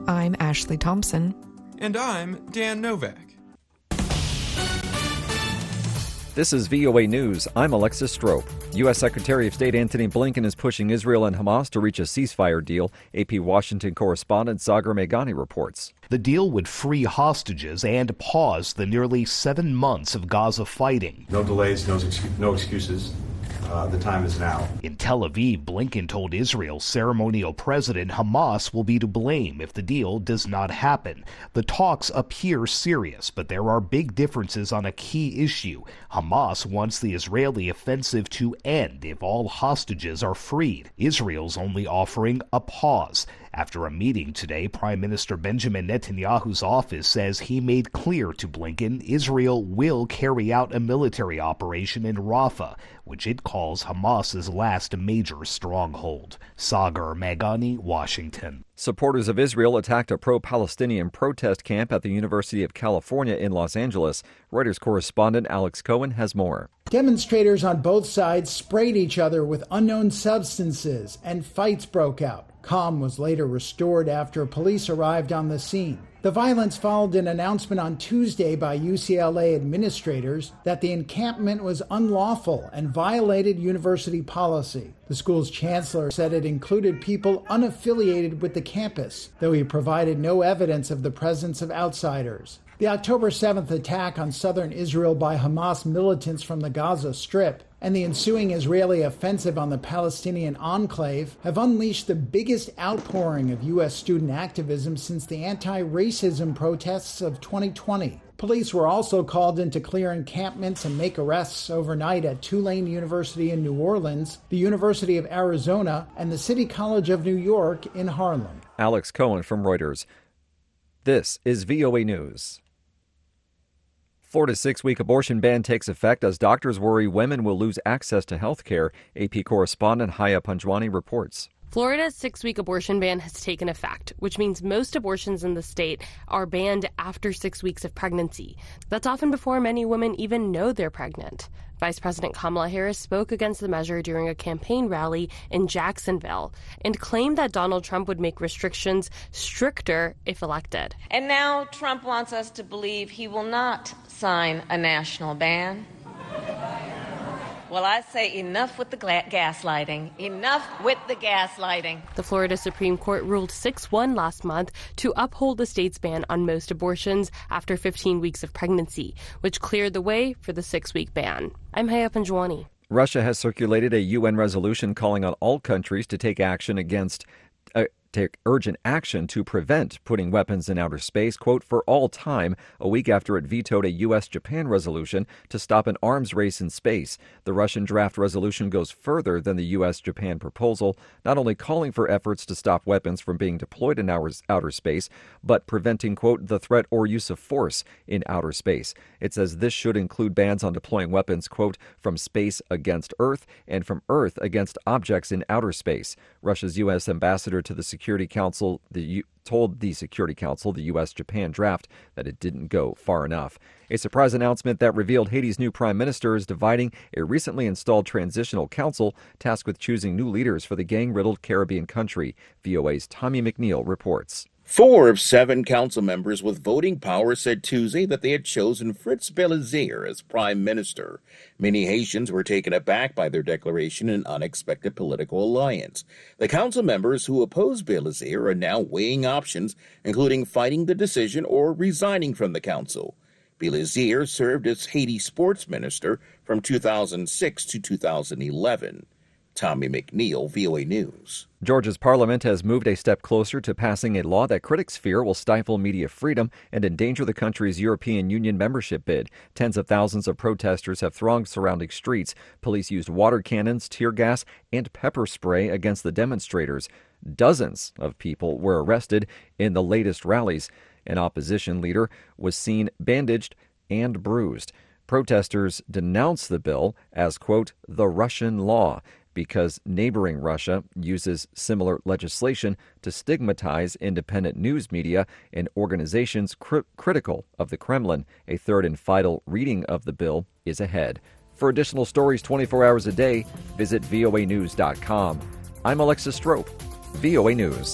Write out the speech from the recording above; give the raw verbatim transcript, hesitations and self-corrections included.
I'm Ashley Thompson. And I'm Dan Novak. This is V O A News. I'm Alexis Strope. U S. Secretary of State Antony Blinken is pushing Israel and Hamas to reach a ceasefire deal. A P Washington correspondent Sagar Meghani reports. The deal would free hostages and pause the nearly seven months of Gaza fighting. No delays, no, ex- no excuses. Uh, the time is now. In Tel Aviv, Blinken told Israel's ceremonial president Hamas will be to blame if the deal does not happen. The talks appear serious, but there are big differences on a key issue. Hamas wants the Israeli offensive to end if all hostages are freed. Israel's only offering a pause. After a meeting today, Prime Minister Benjamin Netanyahu's office says he made clear to Blinken Israel will carry out a military operation in Rafah, which it calls Hamas's last major stronghold. Sagar Meghani, Washington. Supporters of Israel attacked a pro-Palestinian protest camp at the University of California in Los Angeles. Reuters correspondent Alex Cohen has more. Demonstrators on both sides sprayed each other with unknown substances, and fights broke out. Calm was later restored after police arrived on the scene. The violence followed an announcement on Tuesday by U C L A administrators that the encampment was unlawful and violated university policy. The school's chancellor said it included people unaffiliated with the campus, though he provided no evidence of the presence of outsiders. The October seventh attack on southern Israel by Hamas militants from the Gaza Strip and the ensuing Israeli offensive on the Palestinian enclave have unleashed the biggest outpouring of U S student activism since the anti-racism protests of twenty twenty. Police were also called in to clear encampments and make arrests overnight at Tulane University in New Orleans, the University of Arizona, and the City College of New York in Harlem. Alex Cohen from Reuters. This is V O A News. Florida's six-week abortion ban takes effect as doctors worry women will lose access to health care. A P correspondent Haya Panjwani reports. Florida's six-week abortion ban has taken effect, which means most abortions in the state are banned after six weeks of pregnancy. That's often before many women even know they're pregnant. Vice President Kamala Harris spoke against the measure during a campaign rally in Jacksonville and claimed that Donald Trump would make restrictions stricter if elected. And now Trump wants us to believe he will not sign a national ban. Well, I say enough with the gla- gaslighting. Enough with the gaslighting. The Florida Supreme Court ruled six one last month to uphold the state's ban on most abortions after fifteen weeks of pregnancy, which cleared the way for the six-week ban. I'm Haya Panjwani. Russia has circulated a U N resolution calling on all countries to take action against uh, take urgent action to prevent putting weapons in outer space, quote, for all time, a week after it vetoed a U S Japan resolution to stop an arms race in space. The Russian draft resolution goes further than the U S Japan proposal, not only calling for efforts to stop weapons from being deployed in outer space, but preventing, quote, the threat or use of force in outer space. It says this should include bans on deploying weapons, quote, from space against Earth and from Earth against objects in outer space. Russia's U S ambassador to the Security Council the U- told the Security Council the U S Japan draft that it didn't go far enough. A surprise announcement that revealed Haiti's new prime minister is dividing a recently installed transitional council tasked with choosing new leaders for the gang-riddled Caribbean country. V O A's Tommy McNeil reports. Four of seven council members with voting power said Tuesday that they had chosen Fritz Belazier as prime minister. Many Haitians were taken aback by their declaration an unexpected political alliance. The council members who oppose Belazier are now weighing options, including fighting the decision or resigning from the council. Belazier served as Haiti sports minister from two thousand six to two thousand eleven. Tommy McNeil, V O A News. Georgia's parliament has moved a step closer to passing a law that critics fear will stifle media freedom and endanger the country's European Union membership bid. Tens of thousands of protesters have thronged surrounding streets. Police used water cannons, tear gas, and pepper spray against the demonstrators. Dozens of people were arrested in the latest rallies. An opposition leader was seen bandaged and bruised. Protesters denounced the bill as, quote, the Russian law, because neighboring Russia uses similar legislation to stigmatize independent news media and organizations cr- critical of the Kremlin. A third and final reading of the bill is ahead. For additional stories twenty-four hours a day, visit V O A news dot com. I'm Alexis Strope, V O A News.